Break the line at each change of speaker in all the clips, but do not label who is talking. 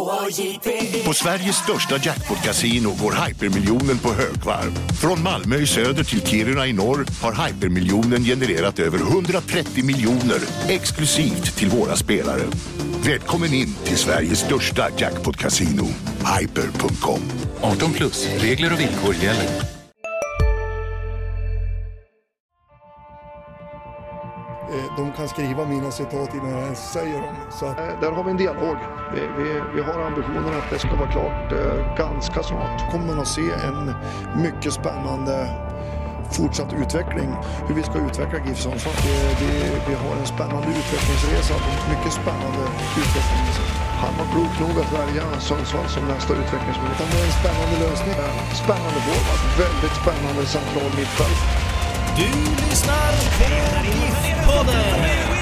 På Sveriges största jackpot-casino går hypermiljonen på högvarv. Från Malmö i söder till Kiruna i norr har hypermiljonen genererat över 130 miljoner exklusivt till våra spelare. Välkommen in till Sveriges största jackpot-casino, hyper.com.
18 plus, regler och villkor gäller.
De kan skriva mina citat innan jag ens säger dem. Så där har vi en dialog. Vi har ambitionen att det ska vara klart ganska snart. Kommer man att se en mycket spännande fortsatt utveckling. Hur vi ska utveckla GIF Sundsvall. Vi har en spännande utvecklingsresa. Mycket spännande utveckling. Han var klok nog att välja Sundsvall som nästa utvecklingsmöjlighet. Det är en spännande lösning. Spännande forward. Väldigt spännande central mittfält.
Du lyssnar på GIF-podden.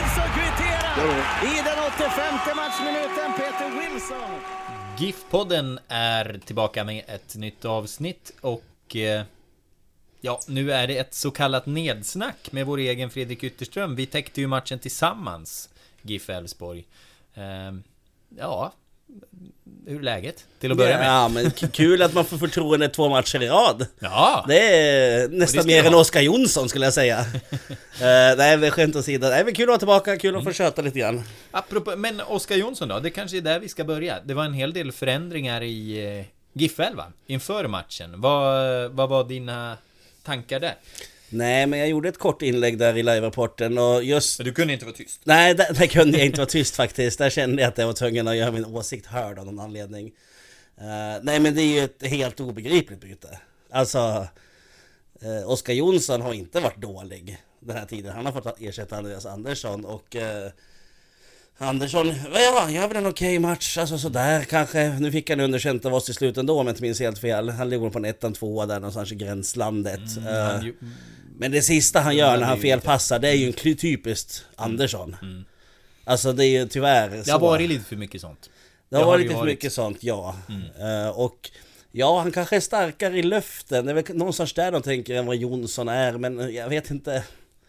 I den 85:e matchminuten, Peter Wilson.
GIF-podden är tillbaka med ett nytt avsnitt. Och ja, nu är det ett så kallat nedsnack med vår egen Fredrik Ytterström. Vi täckte ju matchen tillsammans, GIF Elfsborg. Ja, hur är läget till att börja med?
Ja, men kul att man får förtroende 2 matcher i rad.
Ja.
Det är nästan mer än Oskar Jonsson skulle jag säga. Nej, men skämt åsido. Nej, men kul att vara tillbaka, kul att få köta lite grann.
Apropå, men Oskar Jonsson då, det kanske är där vi ska börja. Det var en hel del förändringar i GIF 11 inför matchen. Vad var dina tankar där?
Nej, men jag gjorde ett kort inlägg där i live-rapporten och just...
Men du kunde inte vara tyst.
Nej, där kunde jag inte vara tyst faktiskt. Där kände jag att jag var tvungen att göra min åsikt hörd av någon anledning. Nej, men det är ju ett helt obegripligt byte. Alltså, Oskar Jonsson har inte varit dålig den här tiden. Han har fått ersätta Andreas Andersson och... Andersson, ja, jag har väl en okej match, alltså sådär kanske. Nu fick han underkänt av oss i slutet ändå, om jag inte minns helt fel. Han ligger på en 1-2 där någonstans i gränslandet. Men det sista han gör när han felpassar, det är ju en typiskt Andersson. Alltså det är ju tyvärr så.
Det har varit lite för mycket sånt.
Det har varit lite för mycket sånt, ja. Och ja, han kanske är starkare i löften. Det är väl någonstans där de tänker än vad Jonsson är, men jag vet inte.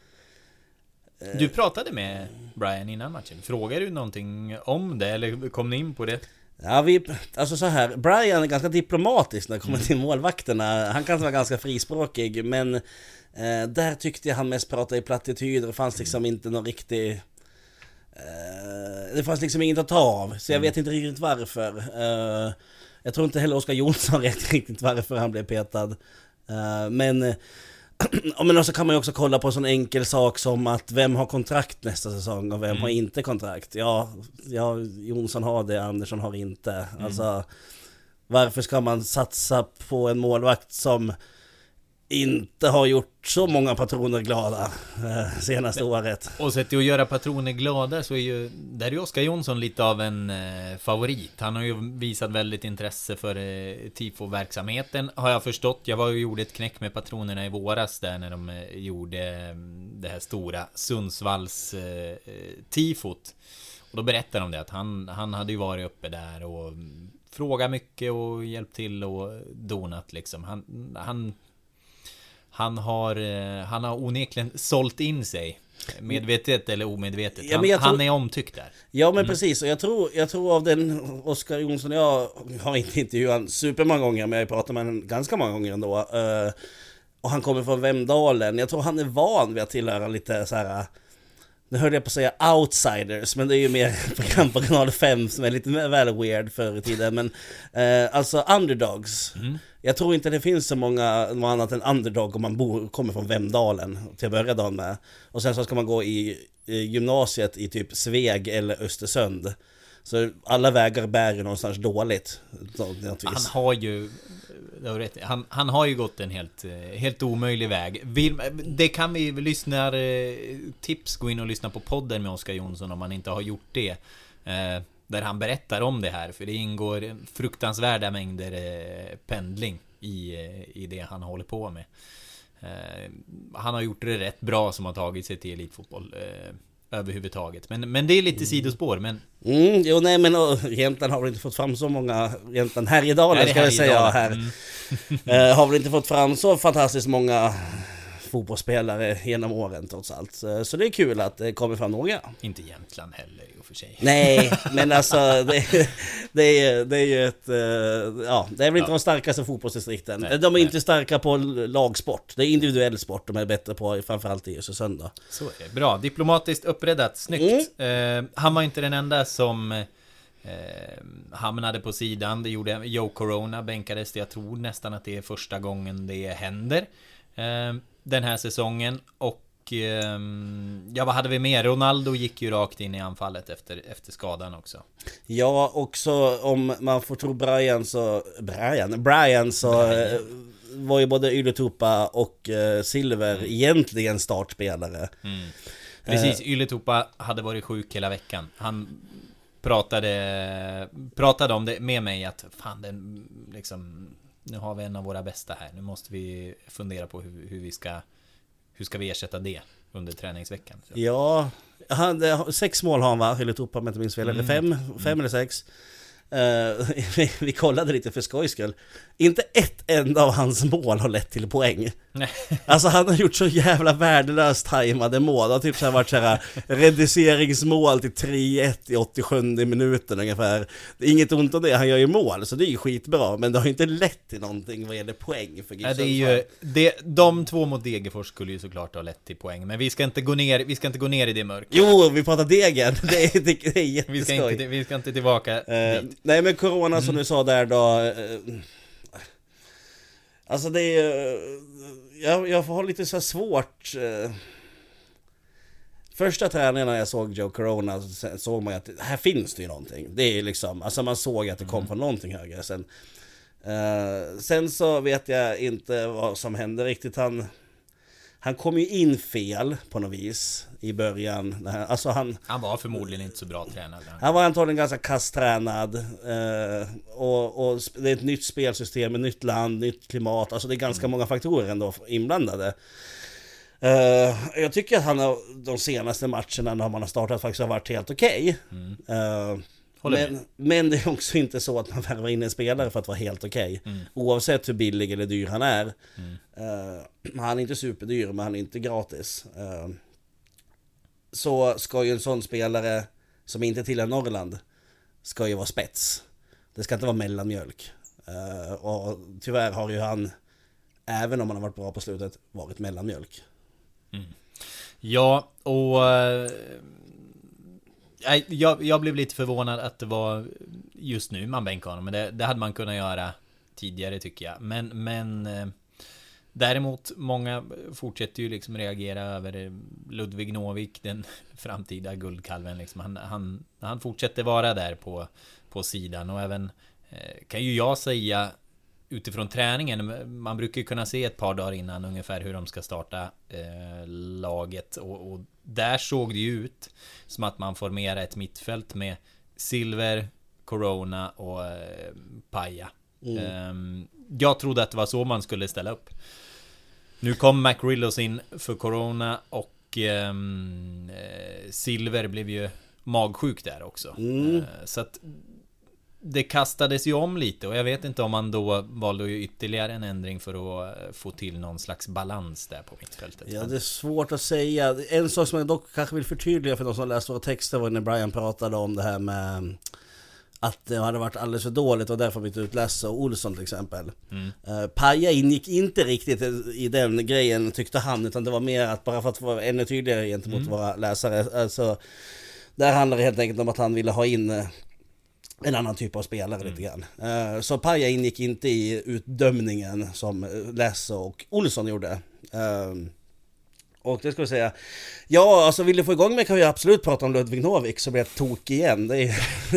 Du pratade med Brian innan matchen. Frågade du någonting om det eller kom ni in på det?
Ja, alltså så här, Brian är ganska diplomatisk när det kommer till målvakterna. Han kan vara ganska frispråkig, men där tyckte jag han mest pratade i plattityder. Det fanns liksom inte någon riktig... det fanns liksom inget att ta av, så jag vet inte riktigt varför. Jag tror inte heller Oskar Jonsson vet riktigt varför han blev petad. Men så kan man ju också kolla på en sån enkel sak som att vem har kontrakt nästa säsong och vem har inte kontrakt. Ja, Jonsson har det, Andersson har inte. Alltså, varför ska man satsa på en målvakt som inte har gjort så många patroner glada senaste året? Och
sett till att göra patroner glada så är ju där är Oskar Jonsson lite av en favorit. Han har ju visat väldigt intresse för tifo-verksamheten, har jag förstått. Jag var och gjorde ett knäck med patronerna i våras där när de gjorde det här stora Sundsvalls tifot. Och då berättade de det att han hade ju varit uppe där och frågat mycket och hjälpt till och donat liksom. Han har onekligen sålt in sig, medvetet eller omedvetet. Han är omtyckt där.
Ja, men precis. Och jag tror av den Oskar Jonsson, jag har inte intervjuat supermånga gånger, men jag pratar med honom ganska många gånger ändå. Och han kommer från Vemdalen. Jag tror han är van vid att tillhöra lite så här. Nu hörde jag på att säga outsiders, men det är ju mer program på kanal 5 som är lite väl weird förr i tiden. Men alltså underdogs. Jag tror inte det finns så många annat än underdog om man kommer från Vemdalen till att börja dagen med. Och sen så ska man gå i gymnasiet i typ Sveg eller Östersund. Så alla vägar bär ju någonstans dåligt.
Han har ju gått en helt omöjlig väg. Det kan vi lyssna tips, gå in och lyssna på podden med Oskar Jonsson om man inte har gjort det. Där han berättar om det här, för det ingår fruktansvärda mängder pendling i det han håller på med. Han har gjort det rätt bra som har tagit sig till elitfotboll överhuvudtaget. Men det är lite sidospår. Men...
Jo, nej, men egentligen har väl inte fått fram så många, egentligen här i Dalen ska jag säga här. Har väl inte fått fram så fantastiskt många fotbollsspelare genom åren trots allt. Så det är kul att det kommer fram några.
Inte Jämtland heller i och för sig.
Nej, men alltså det är ju ett... det är väl inte de starkaste fotbollsdistrikten.
Nej,
de är inte starka på lagsport. Det är individuell sport de är bättre på, framförallt i Östersund då.
Så är det. Bra, diplomatiskt uppräddat, snyggt. Han var inte den enda som hamnade på sidan. Det gjorde Joe Corona, bänkades. Jag tror nästan att det är första gången det händer den här säsongen. Och vad hade vi med? Ronaldo gick ju rakt in i anfallet efter skadan också.
Ja, också om man får tro Brian så var ju både Ylätupa och Silver egentligen startspelare.
Precis, Ylätupa hade varit sjuk hela veckan. Han pratade om det med mig att fan, nu har vi en av våra bästa här. Nu måste vi fundera på hur ska vi ersätta det under träningsveckan. Så.
Ja, 6 mål har han, va? Ylätupa, om jag inte minns fel. Eller 5 eller 6. Vi kollade lite för skojs skull. Inte ett enda av hans mål har lett till poäng. Nej. Alltså han har gjort så jävla värdelöst tajmade mål. Det har typ så här varit så här reduceringsmål till 3-1 i 87 minuten ungefär. Det är inget ont om det, han gör ju mål, så det är ju skitbra. Men det har ju inte lett till någonting vad gäller poäng för
det är ju, de 2 mot Degerfors skulle ju såklart ha lett till poäng. Men vi ska inte gå ner i det mörkret.
Jo, vi pratar Degen. Det är jätteskoj.
Vi ska inte tillbaka dit.
Nej, men Corona som du sa där då, alltså det är jag får ha lite så svårt. Första träningen när jag såg Joe Corona såg man att här finns det ju någonting. Det är liksom, alltså man såg att det kom från någonting högre. Sen så vet jag inte vad som hände riktigt. Han kom ju in fel på något vis i början. Alltså han
var förmodligen inte så bra tränad.
Han var antagligen ganska kasstränad. Och det är ett nytt spelsystem, ett nytt land, nytt klimat. Alltså det är ganska många faktorer ändå inblandade. Jag tycker att han de senaste matcherna när man har startat faktiskt har varit helt okej. Men det är också inte så att man värvar in en spelare för att vara helt okej. Oavsett hur billig eller dyr han är. Han är inte superdyr, men han är inte gratis. Så ska ju en sån spelare som inte tillhör Norrland ska ju vara spets. Det ska inte vara mellanmjölk. Och tyvärr har ju han, även om han har varit bra på slutet, varit mellanmjölk.
Ja, och jag blev lite förvånad att det var just nu man bänkade honom. Men det hade man kunnat göra tidigare, tycker jag. Men däremot många fortsätter ju liksom reagera över Ludvig Novik, den framtida guldkalven liksom. Han fortsätter vara där på sidan. Och även kan ju jag säga utifrån träningen, man brukar ju kunna se ett par dagar innan ungefär hur de ska starta laget, och där såg det ju ut som att man formerar ett mittfält med Silver, Corona och Paja. Jag trodde att det var så man skulle ställa upp. Nu kom McRillos in för Corona, och Silver blev ju magsjuk där också. Så att det kastades ju om lite, och jag vet inte om man då valde att göra ytterligare en ändring för att få till någon slags balans där på mittfältet.
Ja, det är svårt att säga. En sak som jag dock kanske vill förtydliga för de som läste våra texter var när Brian pratade om det här med att det hade varit alldeles för dåligt och därför bytt ut Lasse och Olsson till exempel. Paja ingick inte riktigt i den grejen, tyckte han, utan det var mer att bara för att vara ännu tydligare gentemot våra läsare. Alltså, där handlar det helt enkelt om att han ville ha in en annan typ av spelare lite grann. Så Paja ingick inte i utdömningen som Lasse och Olsson gjorde. Och det ska vi säga. Ja, alltså vill du få igång mig kan vi absolut prata om Ludvig Novik, så blir jag tok igen. Det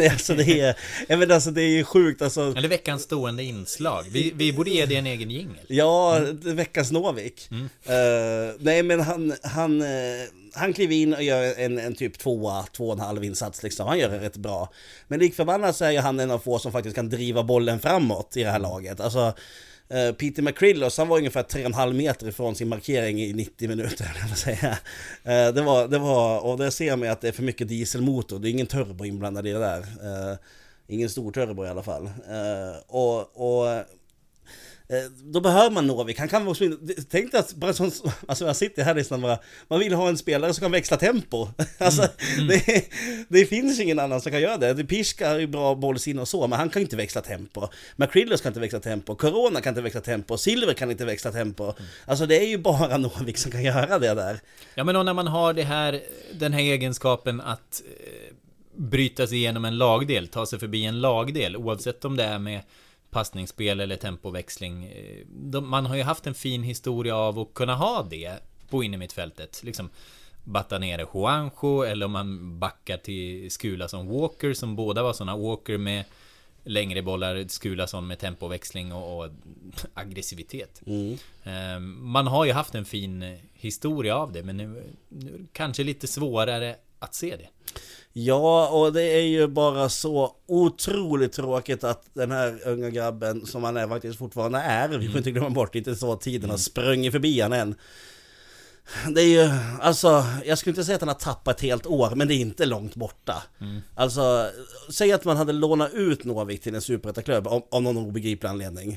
är ju sjukt alltså. Eller
veckans stående inslag. Vi borde ge det en egen jingle.
Ja, veckans Novik. Nej, men han kliver in och gör en typ 2,5 insats liksom. Han gör det rätt bra. Men likförbannat så är han en av få som faktiskt kan driva bollen framåt i det här laget. Alltså Peter McRillos, han var ungefär 3,5 meter ifrån sin markering i 90 minuter, jag vill säga. Det var, och där ser man att det är för mycket dieselmotor. Det är ingen turbo inblandad i det där. Ingen stor turbo i alla fall. Då behöver man Novik. Han kan också, tänk dig att bara sån, alltså jag sitter här nästan bara, man vill ha en spelare som kan växla tempo. Alltså det finns ingen annan som kan göra det. Piska är ju bra bollsinne och så, men han kan inte växla tempo. McCrillos kan inte växla tempo. Corona kan inte växla tempo. Silver kan inte växla tempo. Alltså det är ju bara Novik som kan göra det där.
Ja, men när man har den här egenskapen att bryta sig igenom en lagdel, ta sig förbi en lagdel, oavsett om det är med passningsspel eller tempoväxling. Man har ju haft en fin historia av att kunna ha det på innermittfältet. Liksom batta ner Juanjo, eller om man backar till Skulason Walker, som båda var sådana. Walker med längre bollar, Skulason med tempoväxling och aggressivitet. Man har ju haft en fin historia av det, men nu kanske lite svårare att se det.
Ja, och det är ju bara så otroligt tråkigt att den här unga grabben, som han är faktiskt fortfarande är, vi får inte glömma bort, inte så att tiden har sprungit förbi han än. Det är ju, alltså, jag skulle inte säga att han har tappat ett helt år, men det är inte långt borta. Alltså, säg att man hade lånat ut Novik till en superettaklubb av någon obegriplig anledning.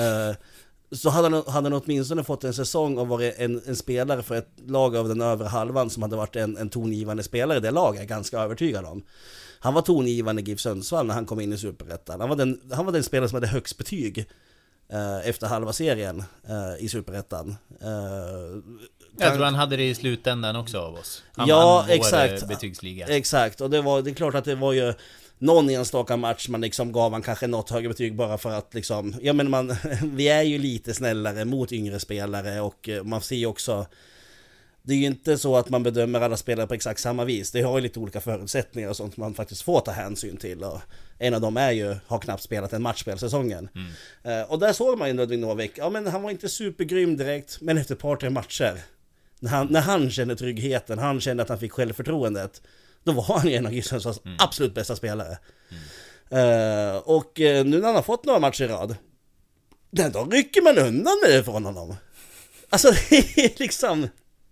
Så hade han åtminstone fått en säsong och varit en spelare för ett lag av den övre halvan som hade varit en tongivande spelare i det laget, är ganska övertygad om. Han var tongivande i GIF Sundsvall när han kom in i superettan. Han var den spelare som hade högst betyg efter halva serien i superettan.
Jag tror han hade det i slutändan också av oss. Han
ja, exakt.
Betygsliga.
Exakt, och det är klart att det var ju någon enstaka match man liksom gav han kanske något högre betyg bara för att liksom, ja men vi är ju lite snällare mot yngre spelare, och man ser ju också, det är ju inte så att man bedömer alla spelare på exakt samma vis. Det har ju lite olika förutsättningar och sånt man faktiskt får ta hänsyn till, och en av dem är ju, har knappt spelat en matchspelsäsongen. Och där såg man ju Ludvig Novik, ja men han var inte supergrym direkt, men efter ett par tre matcher när han kände tryggheten, han kände att han fick självförtroendet, då var han ju en av GIFs absolut bästa spelare. Och nu när han har fått några matcher i rad, då rycker man undan det från honom. Alltså det är liksom,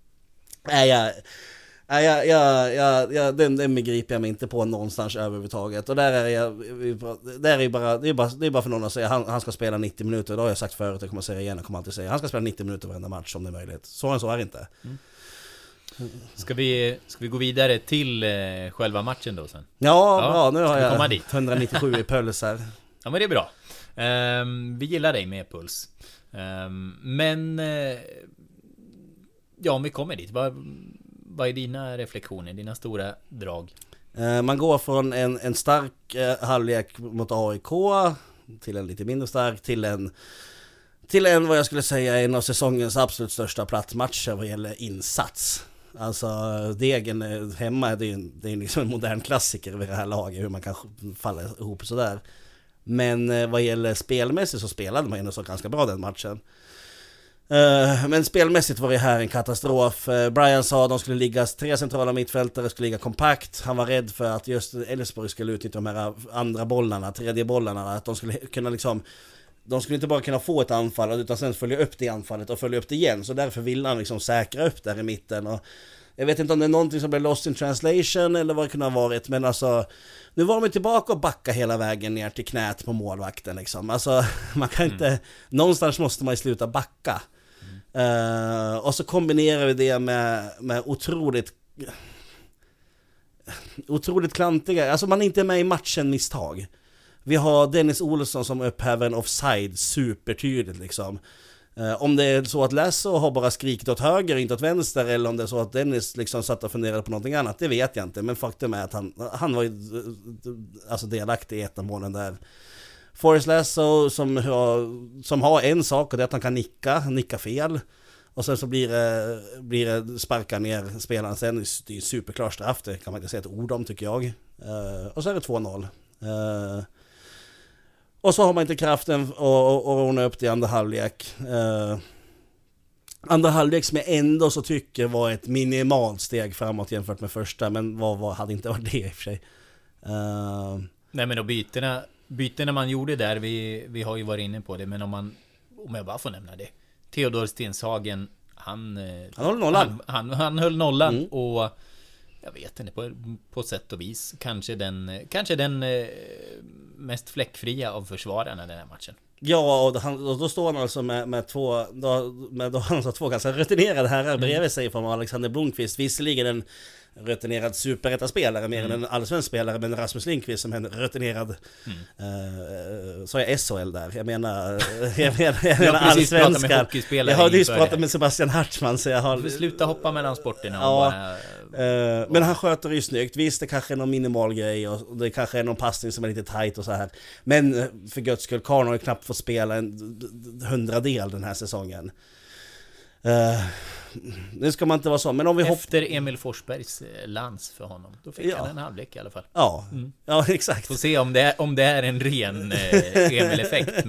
den begriper jag mig inte på någonstans överhuvudtaget. Och där är ju bara, det är bara för någon att säga han ska spela 90 minuter. Det har jag sagt förut, jag kommer säga igen, jag kommer alltid säga han ska spela 90 minuter varenda match om det är möjligt. Så är det inte.
Ska vi gå vidare till själva matchen då sen?
Ja, bra, nu har jag 197 i puls här. Ja,
men det är bra. Vi gillar dig med puls. Men ja, om vi kommer dit, vad är dina reflektioner, dina stora drag?
Man går från en stark halvlek mot AIK till en lite mindre stark, till en vad jag skulle säga en av säsongens absolut största plattmatcher vad gäller insats. Alltså Degen hemma, det är liksom en modern klassiker vid det här laget, hur man kan falla ihop sådär. Men vad gäller spelmässigt så spelade man ändå så ganska bra den matchen. Men spelmässigt var det här en katastrof. Brian sa att de skulle ligga 3 centrala mittfältare, skulle ligga kompakt. Han var rädd för att just Elfsborg skulle utnyttja de här andra bollarna, tredje bollarna, att de skulle kunna liksom, de skulle inte bara kunna få ett anfall utan sen följa upp det anfallet och följa upp det igen. Så därför ville han liksom säkra upp där i mitten. Och jag vet inte om det är någonting som blev lost in translation eller vad det kunde ha varit, men alltså nu var de tillbaka och backa hela vägen ner till knät på målvakten liksom. Alltså man kan inte, någonstans måste man ju sluta backa. Och så kombinerar vi det med otroligt klantiga, alltså man är inte med i matchen misstag. Vi har Dennis Olsson som upphäver en offside supertydligt liksom. Om det är så att Lasso har bara skrikit åt höger och inte åt vänster, eller om det är så att Dennis liksom satt och funderade på någonting annat, det vet jag inte. Men faktum är att han var ju alltså delaktig i ett av målen där. Forrest Lasso som har en sak, och det är att han kan nicka fel. Och sen så blir det sparka ner spelaren sen. Det är superklar straff, det kan man inte säga ett ord om tycker jag. Och så är det 2-0. Och så har man inte kraften att ordna upp det i andra halvlek. Andra halvlek som jag ändå så tycker var ett minimalt steg framåt jämfört med första. Men vad hade inte varit det i och för sig.
Nej, men då bytena man gjorde där, vi har ju varit inne på det, men om jag bara får nämna det. Theodor Stenshagen, han höll nollan. Han höll nollan och jag vet inte, på sätt och vis kanske den mest fläckfria av försvararna den här matchen.
Ja, och då står han alltså med två ganska rutinerade herrar bredvid sig från Alexander Blomqvist. Visserligen en rutinerad superettaspelare mer än en allsvensk spelare, men Rasmus Lindqvist som en rutinerad så är SHL där. Jag menar allsvenskan. Jag har just pratat med Sebastian Hartman, så jag har
sluta hoppa mellan sporterna.
Ja, men han sköter ju snyggt. Visst, det kanske är någon minimal grej och det kanske är någon passning som är lite tight och så här. Men för guds skull, Karl har ju knappt fått spela en 100-del den här säsongen. Nu ska man inte vara så, men om vi
efter Emil Forsbergs lans för honom, då fick han en halvlek i alla fall.
Ja, ja exakt.
Får se om det är en ren Emil-effekt,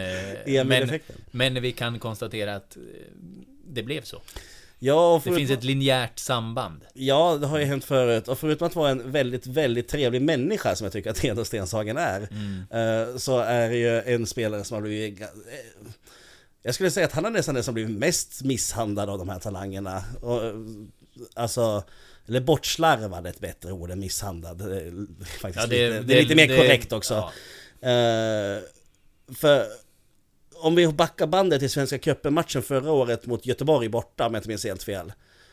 men vi kan konstatera att det blev så.
Ja,
det finns ett linjärt samband.
Ja, det har ju hänt förut. Och förutom att vara en väldigt, väldigt trevlig människa, som jag tycker att Theodor Stenshagen är, så är det ju en spelare som har blivit... Jag skulle säga att han är nästan den som blivit mest misshandlad av de här talangerna. Och, alltså, eller bortslarvad är ett bättre ord än misshandlad. Det är faktiskt det är lite mer korrekt också. Ja. För om vi backar bandet till Svenska Cupen-matchen förra året mot Göteborg borta, om jag inte minns helt fel.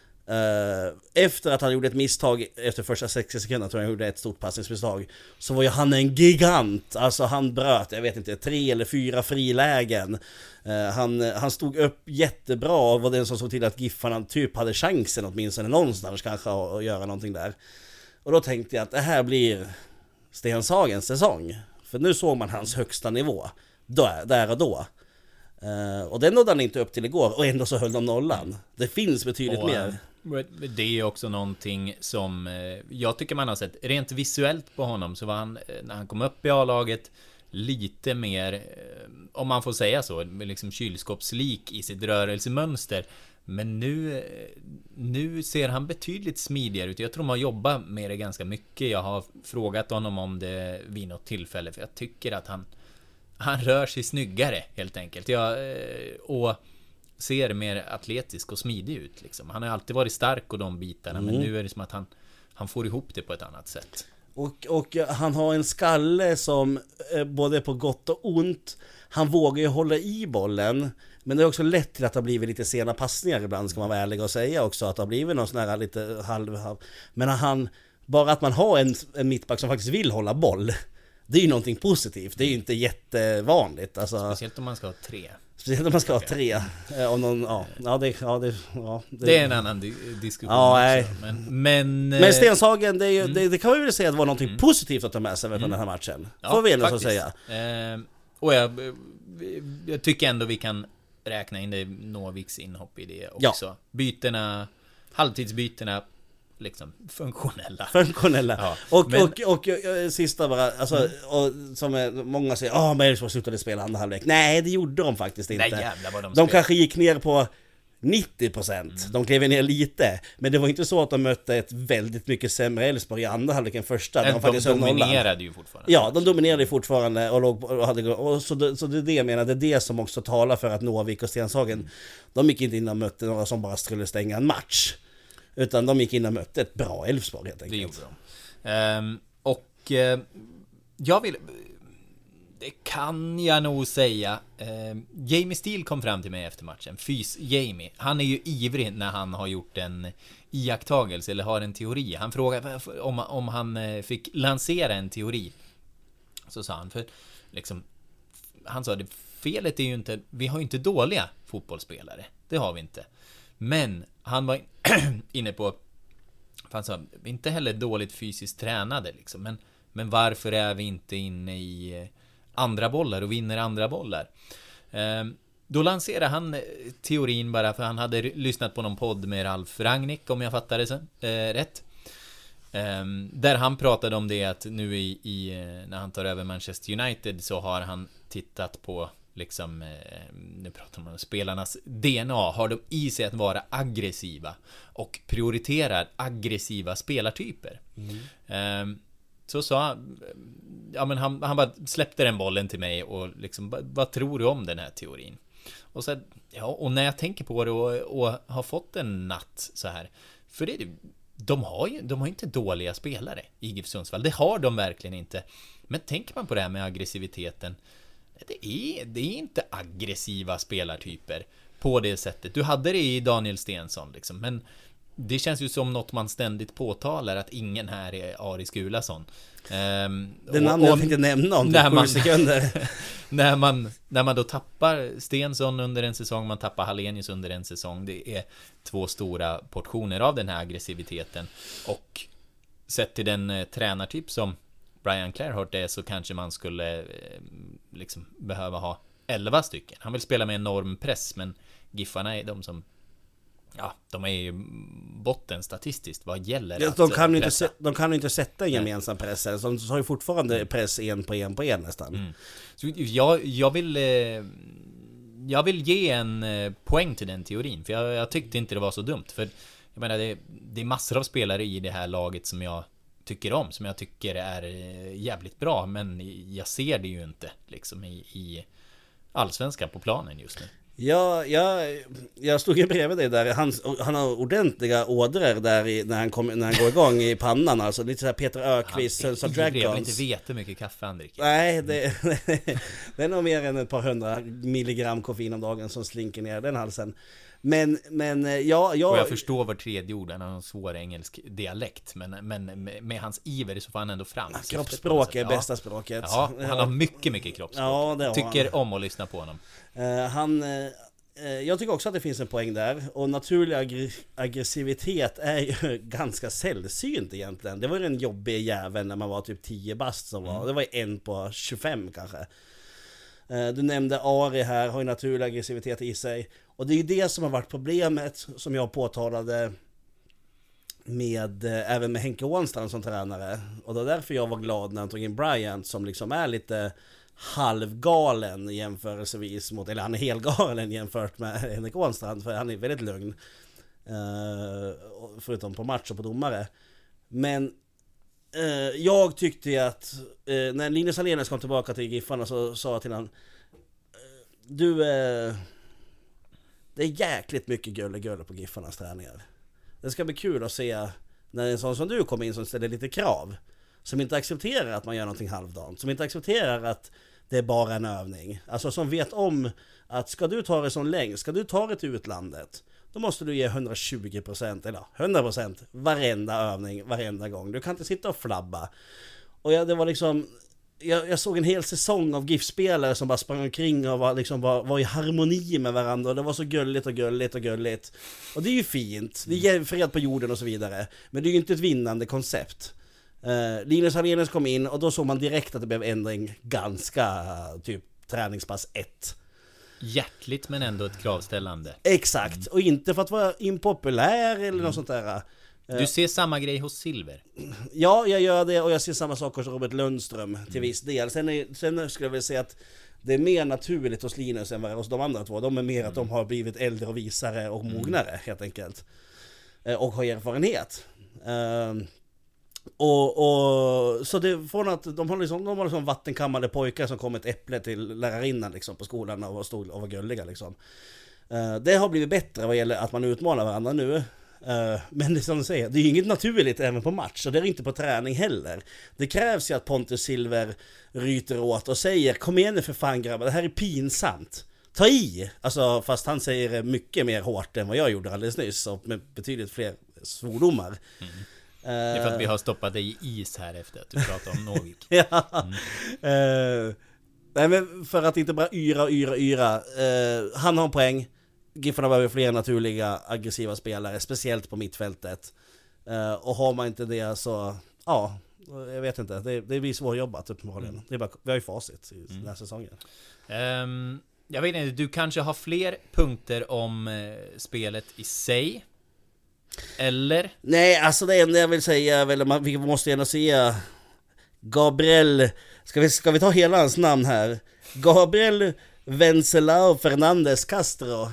Efter att han gjorde ett misstag efter första 60 sekunder, tror jag han gjorde ett stort passningsmisstag, så var ju han en gigant. Alltså han bröt, jag vet inte, 3 eller 4 frilägen. Han stod upp jättebra och var den som såg till att Giffarna typ hade chansen åtminstone någonstans kanske att göra någonting där. Och då tänkte jag att det här blir Stenshagens säsong, för nu såg man hans högsta nivå där och då. Och den nådde han inte upp till igår, och ändå så höll de nollan. Det finns betydligt mer.
Det är också någonting som jag tycker man har sett rent visuellt på honom. Så var han, när han kom upp i A-laget, lite mer, om man får säga så, liksom kylskåpslik i sitt rörelsemönster. Men nu ser han betydligt smidigare ut. Jag tror man jobbar med det ganska mycket. Jag har frågat honom om det vid något tillfälle, för jag tycker att han rör sig snyggare helt enkelt. Och ser mer atletisk och smidig ut liksom. Han har alltid varit stark och de bitarna, men nu är det som att han får ihop det på ett annat sätt.
Och han har en skalle som både på gott och ont. Han vågar ju hålla i bollen, men det är också lätt till att det har blivit lite sena passningar ibland, ska man vara ärlig och säga också, att det har blivit någon sån här lite halv. Men bara att man har en mittback som faktiskt vill hålla boll, det är ju någonting positivt. Det är ju inte jättevanligt. Alltså,
speciellt om man ska ha 3.
Speciellt om man ska ha 3.
Det är en annan diskussion.
Ja,
också. Men
Stenshagen, det kan vi väl säga att var någonting positivt att ta med sig från den här matchen. Får vi ändå så säga.
Och jag tycker ändå vi kan räkna in det Noviks inhopp i det också. Ja. Halvtidsbytena, liksom funktionella.
Ja. Och sista bara, alltså, och som många säger, men Elfsborg slutade spela andra halvlek. Nej, det gjorde de faktiskt inte.
Nej, jävlar vad
de kanske gick ner på 90%. De klev ner lite, men det var inte så att de mötte ett väldigt mycket sämre Elfsborg i andra halvlek än första.
De dominerade ju fortfarande.
Ja, de dominerade fortfarande så det är det jag menar. Det är det som också talar för att Novik och Stenshagen, de gick inte in och mötte några som bara skulle stänga en match. Utan de gick in och mötte ett bra Elfsborg helt enkelt.
Det gjorde de. Det kan jag nog säga. Jamie Steele kom fram till mig efter matchen. Jamie. Han är ju ivrig när han har gjort en iakttagelse eller har en teori. Han frågade om han fick lansera en teori. Så sa han, han sa det, felet är ju inte, vi har ju inte dåliga fotbollsspelare. Det har vi inte. Men han var inne på, han sa, vi är inte heller dåligt fysiskt tränade liksom, men varför är vi inte inne i andra bollar och vinner andra bollar? Då lanserade han teorin bara för han hade lyssnat på någon podd med Ralf Rangnick, om jag fattade det rätt. Där han pratade om det att nu när han tar över Manchester United så har han tittat på liksom, nu pratar man om spelarnas DNA, har de i sig att vara aggressiva och prioriterar aggressiva spelartyper. Så sa han bara släppte den bollen till mig och liksom, vad tror du om den här teorin? Och så och när jag tänker på det och har fått en natt så här, för det, de har inte dåliga spelare i GIF Sundsvall, det har de verkligen inte. Men tänker man på det här med aggressiviteten, Det är inte aggressiva spelartyper på det sättet. Du hade det i Daniel Stensson liksom, men det känns ju som något man ständigt påtalar, att ingen här är Aris Gulason.
Det namn jag tänkte nämna om 7 sekunder.
när man då tappar Stensson under en säsong, man tappar Hallenius under en säsong, det är 2 stora portioner av den här aggressiviteten. Och sett till den tränartyp som Brian Clairhart är, så kanske man skulle liksom behöva ha 11 stycken. Han vill spela med enorm press, men Giffarna är de som, ja, de är ju botten statistiskt vad gäller
de kan ju inte sätta en gemensam press. De har ju fortfarande press en på en nästan.
Så jag vill ge en poäng till den teorin, för jag tyckte inte det var så dumt. För jag menar, det är massor av spelare i det här laget som jag tycker om, som jag tycker är jävligt bra, men jag ser det ju inte liksom i allsvenskan på planen just nu.
Ja, jag stod ju bredvid dig där. Han har ordentliga ådror där när han går igång i pannan, alltså lite så här Peter Ökvist, Sons of Dragons.
Jag vill inte veta hur mycket kaffe han dricker.
Nej, det är nog mer än ett par 100 milligram koffein om dagen som slinker ner den halsen. Men och
jag förstår var tredje ord, han har en svår engelsk dialekt, men med hans iver så får han ändå fram
kroppsspråk är bästa språket.
Ja, han har mycket kroppsspråk. Ja, det tycker han. Om att lyssna på honom.
Jag tycker också att det finns en poäng där. Och naturlig aggressivitet är ju ganska sällsynt egentligen. Det var ju den jobbiga jäveln när man var typ 10 bast som var. Det var ju 1 på 25 kanske. Du nämnde Ari här, har ju naturlig aggressivitet i sig. Och det är ju det som har varit problemet, som jag påtalade även med Henke Ånstrand som tränare. Och det är därför jag var glad när han tog in Bryant, som liksom är lite halvgalen jämförelsevis mot, eller han är helgalen jämfört med Henke Ånstrand, för han är väldigt lugn, förutom på match och på domare. Men jag tyckte att när Linus Hallenius kom tillbaka till Giffarna, så sa jag till honom: det är jäkligt mycket gulle på Giffarnas träningar. Det ska bli kul att se när en sån som du kommer in som ställer lite krav, som inte accepterar att man gör någonting halvdant, som inte accepterar att det är bara en övning, alltså som vet om att ska du ta det som längst, ska du ta det till utlandet, då måste du ge 120% eller 100% varenda övning, varenda gång. Du kan inte sitta och flabba. Och det var liksom, jag såg en hel säsong av GIF-spelare som bara sprang omkring och var i harmoni med varandra, och det var så gulligt. Och det är ju fint, det ger fred på jorden och så vidare, men det är ju inte ett vinnande koncept. Linus Hallenius kom in och då såg man direkt att det blev ändring ganska typ träningspass 1.
Hjärtligt, men ändå ett kravställande.
Exakt, och inte för att vara impopulär eller något sånt där.
Du ser samma grej hos Silver.
Ja, jag gör det, och jag ser samma sak hos Robert Lundström till viss del. Sen skulle jag väl säga att det är mer naturligt hos Linus än vad hos de andra två. De är mer att de har blivit äldre och visare och mognare helt enkelt. Och har erfarenhet. Och så det från att de har liksom vattenkammade pojkar som kom ett äpple till lärarinnan liksom på skolan och stod och var gulliga liksom. Det har blivit bättre vad gäller att man utmanar varandra nu. Men det som du säger, det är ju inget naturligt även på match, och det är inte på träning heller. Det krävs ju att Pontus Silver ryter åt och säger: kom igen nu för fan grabbar, det här är pinsamt, ta i. Alltså, fast han säger det mycket mer hårt än vad jag gjorde alldeles nyss, och med betydligt fler svordomar.
Det är för att vi har stoppat dig i is här efter att du pratade om Novik.
Nej, men för att inte bara yra. Han har en poäng. Giffarna behöver fler naturliga aggressiva spelare, speciellt på mittfältet. Och har man inte det så, ja, jag vet inte. Det blir svårjobbat uppenbarligen. Vi har ju facit i den här säsongen.
Jag vet inte, du kanske har fler punkter om spelet i sig? Eller?
Nej, alltså det enda jag vill säga är väl att vi måste gärna se Gabriel, ska vi ta hela hans namn här? Gabriel Wenceslao Fernandez Castro,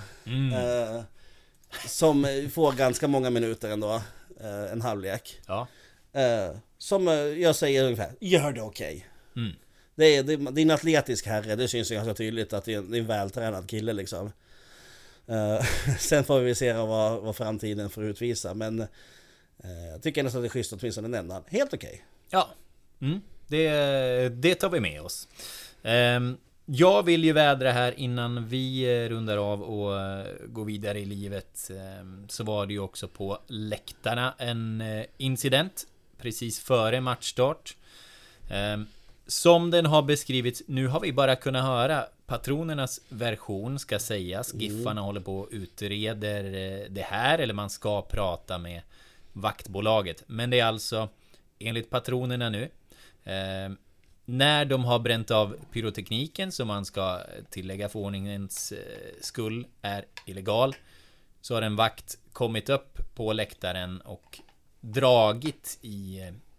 som får ganska många minuter ändå, en halvlek.
Ja.
Som jag säger ungefär, gör det okej. Det är en atletisk herre, det syns ju ganska tydligt att det är en vältränad kille liksom. Sen får vi se vad framtiden får utvisa, men jag tycker nästan att det är schysst åtminstone nämna helt okej.
Ja, det tar vi med oss. Jag vill ju vädra här innan vi rundar av och går vidare i livet. Så var det ju också på läktarna en incident precis före matchstart. Som den har beskrivits, nu har vi bara kunnat höra patronernas version ska sägas. Giffarna håller på och utreder det här, eller man ska prata med vaktbolaget. Men det är alltså enligt patronerna nu, när de har bränt av pyrotekniken, som man ska tillägga för ordningens skull är illegal, så har en vakt kommit upp på läktaren och dragit i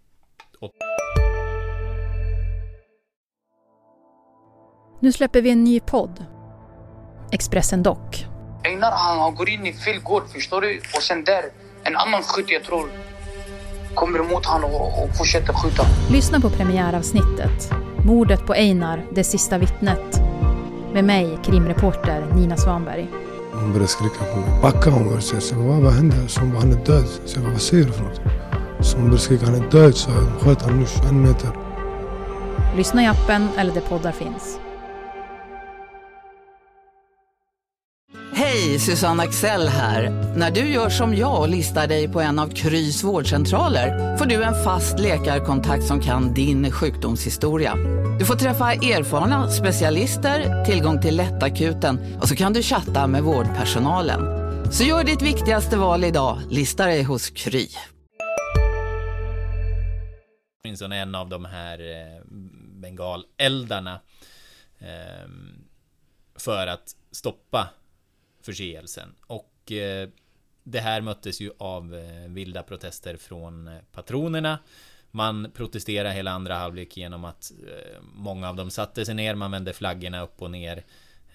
Nu släpper vi en ny podd. Expressen Dock.
Einar han går in i fel gård, förstår du? Och sen där, en annan skytt jag tror kommer emot han och fortsätter skjuta.
Lyssna på premiäravsnittet. Mordet på Einar, det sista vittnet. Med mig, krimreporter Nina Svanberg.
Hon började skrika på mig. Backa, hon började säga. Så vad hände? Så han är död. Så vad säger du för något? Så hon började skrika, han är död. Så jag sköt han nu 21 meter.
Lyssna i appen eller där poddar finns.
Hej, Susanne Axel här. När du gör som jag och listar dig på en av Krys vårdcentraler får du en fast läkarkontakt som kan din sjukdomshistoria. Du får träffa erfarna specialister, tillgång till lättakuten och så kan du chatta med vårdpersonalen. Så gör ditt viktigaste val idag, lista dig hos Kry.
Det finns en av de här bengaleldarna för att stoppa förseelsen. Och det här möttes ju av vilda protester från patronerna. Man protesterar hela andra halvlek genom att många av dem satte sig ner, man vände flaggorna upp och ner.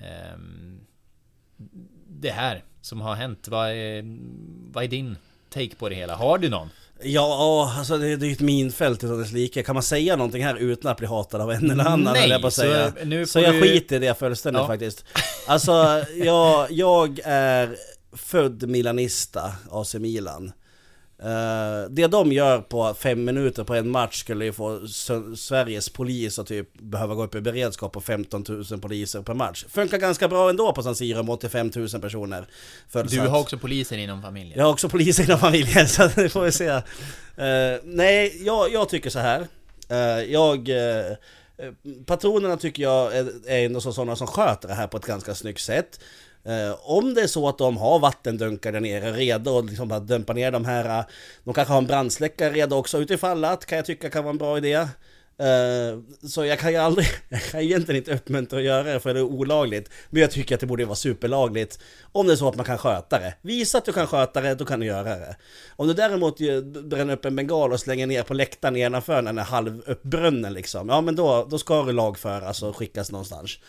Det här som har hänt, vad är din take på det hela? Har du någon?
Ja, alltså det är ju ett minfält utan dess like. Kan man säga någonting här utan att bli hatad av en eller annan?
Nej,
jag bara säga.
Så
jag skiter i det fullständigt faktiskt. Alltså, jag är född milanista, AC Milan. Det de gör på 5 minuter på en match skulle ju få Sveriges polis att typ behöva gå upp i beredskap på 15 000 poliser per match. Funkar ganska bra ändå på San Siro med 85 000 personer.
Du har också poliser inom familjen.
Jag har också poliser inom familjen, så det får vi se. Nej, jag tycker så här. Patronerna tycker jag är ändå sådana som sköter det här på ett ganska snyggt sätt. Om det är så att de har vattendunkar där nere redo och liksom bara dämpa ner de här, de kanske har en brandsläckare redo också utifall att, kan jag tycka kan vara en bra idé. Så jag kan egentligen inte uppmuntra att göra det för det är olagligt, men jag tycker att det borde vara superlagligt om det är så att man kan sköta det. Visa att du kan sköta det, då kan du göra det. Om du däremot bränner upp en bengal och slänger ner på läktaren nedanför när den är halvuppbrunnen liksom, ja men då ska du lagföras och skickas någonstans.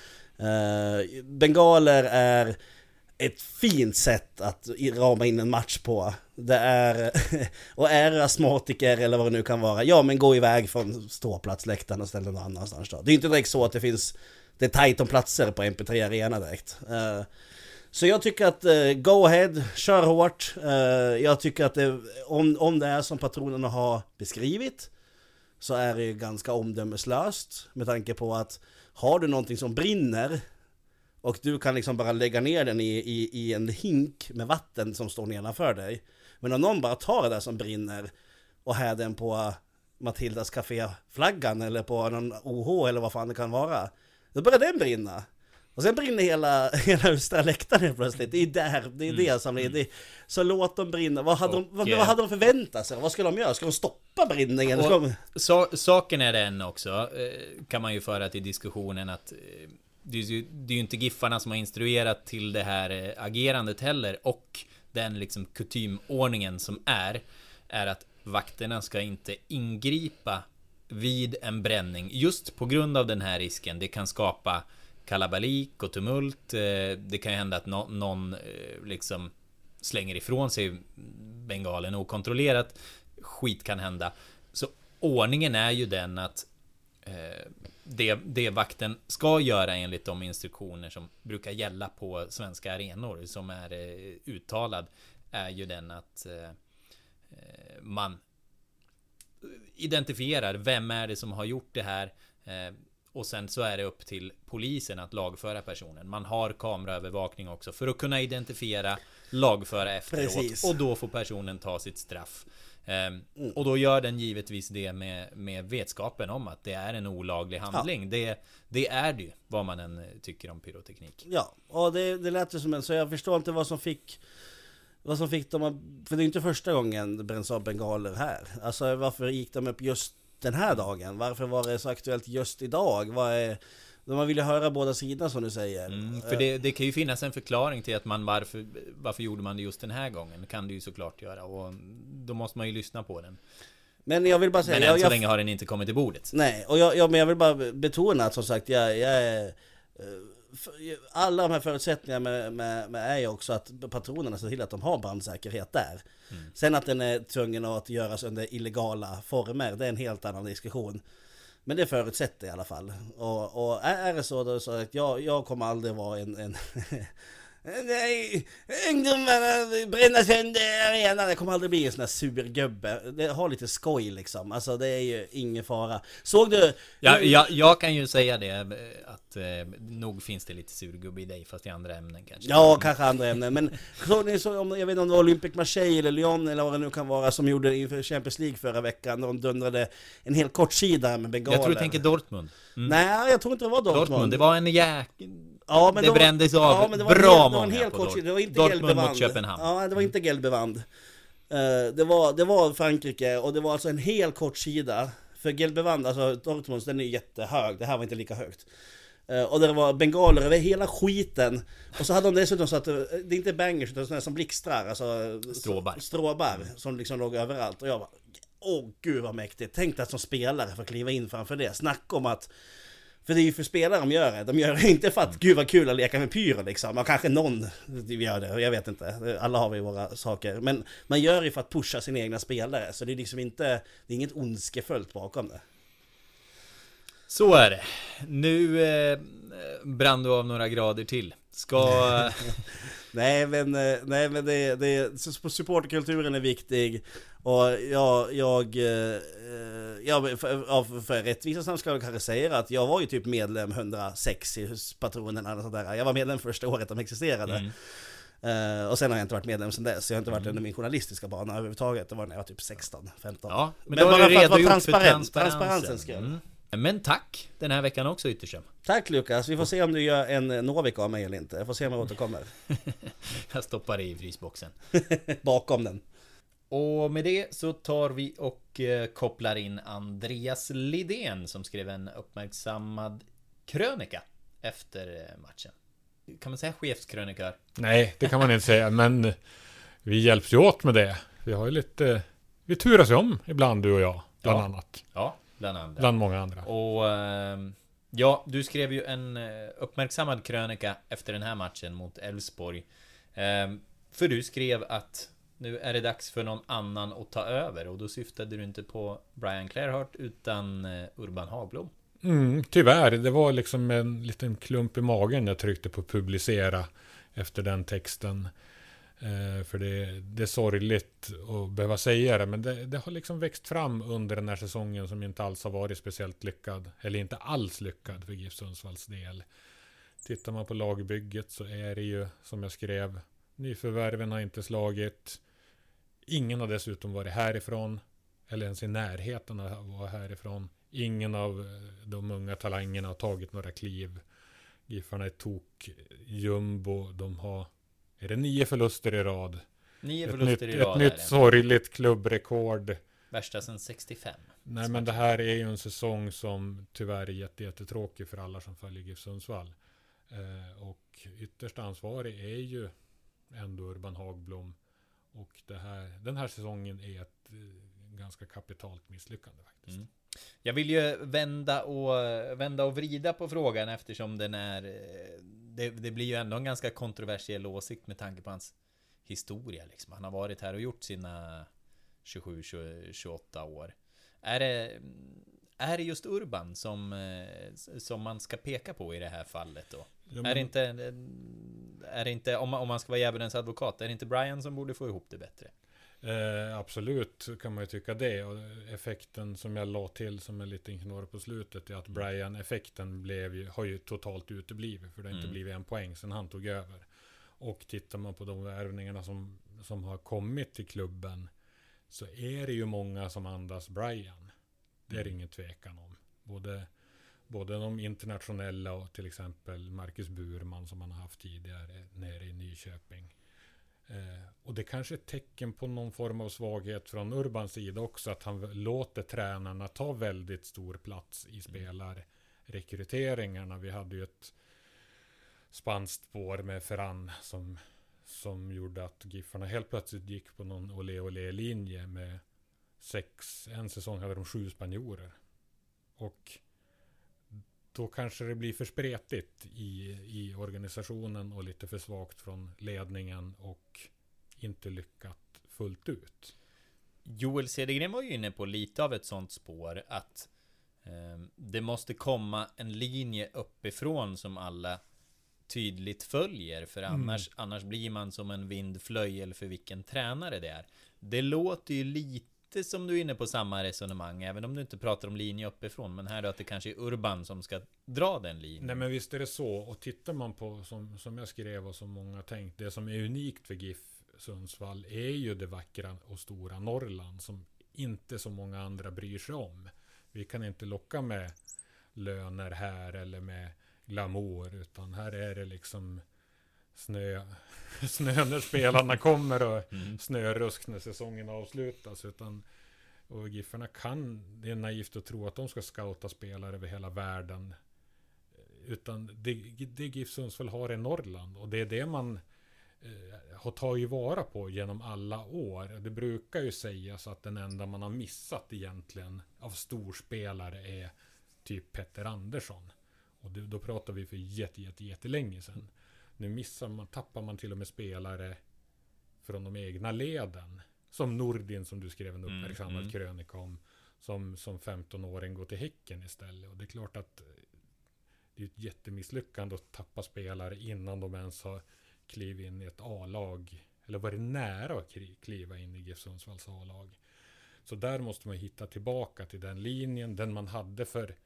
Bengaler är ett fint sätt att rama in en match på. Det är och är astmatiker eller vad det nu kan vara. Ja, men gå iväg från ståplatsläktaren och ställa någon annanstans då. Det är inte direkt så att det är tajt om platser på MP3 Arena direkt. Så jag tycker att go ahead, kör hårt. Jag tycker att om det är som patronerna har beskrivit så är det ganska omdömeslöst med tanke på att har du någonting som brinner och du kan liksom bara lägga ner den i en hink med vatten som står nedanför dig. Men om någon bara tar det där som brinner och här den på Matildas Café-flaggan eller på någon OH eller vad fan det kan vara, då börjar den brinna. Och sen brinner hela östra läktaren plötsligt. Det är det som är det. Så låt dem brinna. Vad hade de förväntat sig? Vad skulle de göra? Ska de stoppa brinningen?
Saken är den också, kan man ju föra till diskussionen att det är ju inte giffarna som har instruerat till det här agerandet heller, och den liksom kutymordningen som är att vakterna ska inte ingripa vid en bränning just på grund av den här risken. Det kan skapa kalabalik och tumult. Det kan ju hända att någon liksom slänger ifrån sig bengalen okontrollerat. Skit kan hända. Så ordningen är ju den att det vakten ska göra enligt de instruktioner som brukar gälla på svenska arenor som är uttalad är ju den att man identifierar vem är det som har gjort det här. Och sen så är det upp till polisen att lagföra personen. Man har kameraövervakning också för att kunna identifiera, lagföra efteråt.
Precis.
Och då får personen ta sitt straff. Och då gör den givetvis det med vetskapen om att det är en olaglig handling. Det är det ju, vad man än tycker om pyroteknik.
Ja, och det lät ju som en, så jag förstår inte vad som fick dem att, för det är inte första gången det bränns av bengaler här. Alltså varför gick de upp just den här dagen? Varför var det så aktuellt just idag? Man vill ju höra båda sidorna som du säger.
För det kan ju finnas en förklaring till att man varför gjorde man det just den här gången. Det kan du ju såklart göra, och då måste man ju lyssna på den.
Men jag vill bara säga,
men än så länge har den inte kommit till bordet.
Nej, och men jag vill bara betona att som sagt alla de här förutsättningarna med är ju också att patronerna ser till att de har brandsäkerhet där. Sen att den är tvungen att göras under illegala former, det är en helt annan diskussion. Men det förutsätter i alla fall. Och är det så så att jag kommer aldrig vara en nej, ungdomarna bränna sönder arenan. Det kommer aldrig bli en sån här surgubbe. Det har lite skoj liksom. Alltså det är ju ingen fara. Såg du?
Jag kan ju säga det att nog finns det lite surgubbe i dig, fast i andra ämnen kanske.
Ja, kanske andra ämnen. Men såg ni så, jag vet inte om det var Olympic Marseille eller Lyon eller vad det nu kan vara, som gjorde inför Champions League förra veckan. De dundrade en helt kort sida med bengaler.
Jag tror du tänker Dortmund.
Nej, jag tror inte det var Dortmund.
Det var en
Ja, men
det brändes av
det
bra
var en
många
helt
på
kort sida. Det var inte
Dortmund
Gelbevand.
mot Köpenhamn.
Ja, det var inte Gelbevand. Det var Frankrike, och det var alltså en helt kort sida. För Gelbevand, alltså Dortmunds, den är jättehög. Det här var inte lika högt. Och det var bengaler över hela skiten. Och så hade de dessutom så att det är inte bangers utan sådana som blixtrar, alltså stråbar som liksom låg överallt. Och jag bara, gud vad mäktigt. Tänk att som spelare få kliva in framför det. Snacka om att, för det är ju för spelare de gör det inte för att gud vad kul att leka med pyro liksom. Och kanske någon gör det, jag vet inte. Alla har vi våra saker. Men man gör det för att pusha sina egna spelare. Så det är liksom inte, det är inget ondskefullt bakom det.
Så är det. Nu brann du av några grader till. Nej men supporterkulturen är viktig. Och för rättvisa som ska jag kanske säga att jag var ju typ medlem 106 i patronerna och sådär. Jag var medlem första året de existerade. Och sen har jag inte varit medlem sen dess. Jag har inte varit under min journalistiska bana överhuvudtaget. Det var när jag var typ 16-15. Ja, men
bara
för att vara
transparensens skull.
Men tack den här veckan också, Ytterström.
Tack Lukas, vi får se om du gör en Novik av mig eller inte. Jag får se om jag återkommer.
Jag stoppar det i frysboxen.
Bakom den.
Och med det så tar vi och kopplar in Andreas Lidén som skrev en uppmärksammad krönika efter matchen. Kan man säga chefskrönikör?
Nej, det kan man inte säga, men vi hjälps ju åt med det. Vi har ju lite, vi turas ju om ibland, du och jag, bland annat.
Ja, bland andra.
Bland många andra.
Och ja, du skrev ju en uppmärksammad krönika efter den här matchen mot Elfsborg. För du skrev att nu är det dags för någon annan att ta över. Och då syftade du inte på Brian Clairhart utan Urban Hagblom.
Tyvärr, det var liksom en liten klump i magen jag tryckte på publicera efter den texten. För det är sorgligt att behöva säga det, men det har liksom växt fram under den här säsongen som inte alls har varit speciellt lyckad, eller inte alls lyckad för GIF Sundsvalls del. Tittar man på lagbygget så är det ju, som jag skrev, nyförvärven har inte slagit. Ingen har dessutom varit härifrån, eller ens i närheten av att vara härifrån. Ingen av de unga talangerna har tagit några kliv. GIFarna är jumbo, de har, är det 9 förluster i rad?
9 förluster i rad.
Ett nytt sorgligt klubbrekord.
Värsta sedan 65.
Nej, men det här är ju en säsong som tyvärr är jättetråkig för alla som följer GIF Sundsvall. Och ytterst ansvarig är ju ändå Urban Hagblom. Och den här säsongen är ett ganska kapitalt misslyckande faktiskt.
Jag vill ju vända och vrida på frågan eftersom den är det blir ju ändå en ganska kontroversiell åsikt med tanke på hans historia liksom. Han har varit här och gjort sina 27-28 år. Är det just Urban som man ska peka på i det här fallet då? Ja, men... Är det inte om man ska vara djävulens advokat, är det inte Brian som borde få ihop det bättre?
Absolut kan man ju tycka det. Och effekten som jag la till som en liten knorr på slutet är att Brian-effekten har ju totalt uteblivit, för det har inte blivit en poäng sedan han tog över. Och tittar man på de värvningarna som har kommit till klubben, så är det ju många som andas Brian. Det är ingen tvekan om. Både de internationella och till exempel Marcus Burman som man har haft tidigare nere i Nyköping. Och det kanske är ett tecken på någon form av svaghet från Urbans sida också, att han låter tränarna ta väldigt stor plats i spelarrekryteringarna. Vi hade ju ett spanskt spår med Ferran som gjorde att Giffarna helt plötsligt gick på någon olé-olé-linje med en säsong hade de 7 spanjorer. Och då kanske det blir för spretigt i organisationen och lite för svagt från ledningen och inte lyckat fullt ut.
Joel Cedergren var ju inne på lite av ett sånt spår, att det måste komma en linje uppifrån som alla tydligt följer, för annars blir man som en vindflöjel för vilken tränare det är. Det låter ju lite som du är inne på samma resonemang, även om du inte pratar om linje uppifrån, men här då att det kanske är Urban som ska dra den linjen.
Nej, men visst är det så. Och tittar man på, som jag skrev och som många tänkt, det som är unikt för GIF Sundsvall är ju det vackra och stora Norrland som inte så många andra bryr sig om. Vi kan inte locka med löner här eller med glamour, utan här är det liksom snö när spelarna kommer och snörusk när säsongen avslutas, och Giffarna det är naivt att tro att de ska scouta spelare över hela världen, utan det GIF Sundsvall har i Norrland, och det är det man har tagit vara på genom alla år. Det brukar ju sägas att den enda man har missat egentligen av storspelare är typ Petter Andersson, och då pratar vi för jättelänge sedan. Nu tappar man till och med spelare från de egna leden. Som Nordin, som du skrev en uppmärksammad krönika om. Som 15-åring går till Häcken istället. Och det är klart att det är ett jättemisslyckande att tappa spelare innan de ens har klivit in i ett A-lag. Eller varit nära att kliva in i GIF Sundsvalls A-lag. Så där måste man hitta tillbaka till den linjen. Den man hade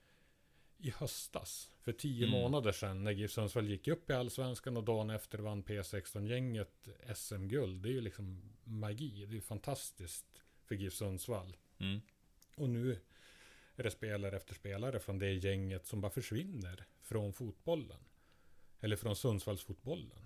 i höstas, för 10 månader sedan, när GIF Sundsvall gick upp i Allsvenskan och dagen efter vann P16-gänget SM-guld. Det är ju liksom magi. Det är ju fantastiskt för GIF Sundsvall. Och nu är det spelare efter spelare från det gänget som bara försvinner från fotbollen. Eller från Sundsvallsfotbollen.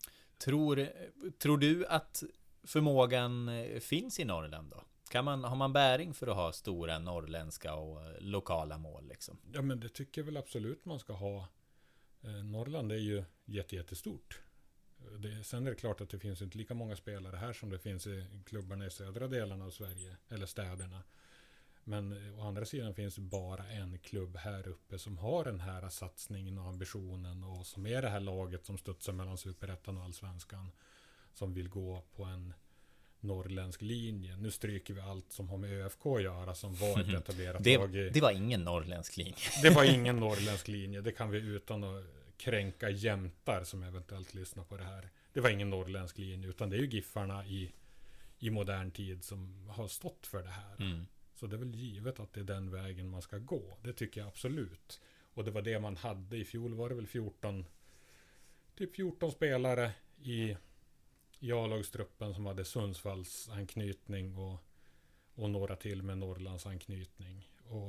Tror du att förmågan finns i Norrland då? Har man bäring för att ha stora norrländska och lokala mål liksom?
Ja, men det tycker jag väl absolut man ska ha. Norrland är ju jättestort. Sen är det klart att det finns inte lika många spelare här som det finns i klubbarna i södra delarna av Sverige, eller städerna. Men å andra sidan finns det bara en klubb här uppe som har den här satsningen och ambitionen, och som är det här laget som studsar mellan Superettan och Allsvenskan, som vill gå på en norrländsk linje. Nu stryker vi allt som har med ÖFK att göra, som var ett etablerat lag.
Det var ingen norrländsk linje.
Det var ingen norrländsk linje. Det kan vi utan att kränka jämtar som eventuellt lyssnar på det här. Det var ingen norrländsk linje, utan det är ju Giffarna i modern tid som har stått för det här. Så det är väl givet att det är den vägen man ska gå. Det tycker jag absolut. Och det var det man hade i fjol. Var det väl 14 spelare i A-lagstruppen som hade Sundsvalls anknytning och några till med Norrlands anknytning. Och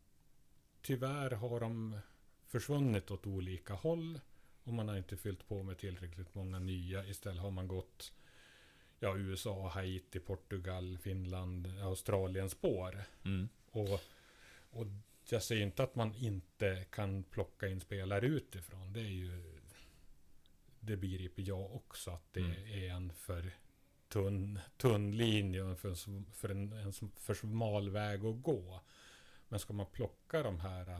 tyvärr har de försvunnit åt olika håll, och man har inte fyllt på med tillräckligt många nya. Istället har man gått USA, Haiti, Portugal, Finland, Australien spår. Och jag säger inte att man inte kan plocka in spelare utifrån. Det begriper jag också, att det är en för tunn linje och för en för smal väg att gå. Men ska man plocka de här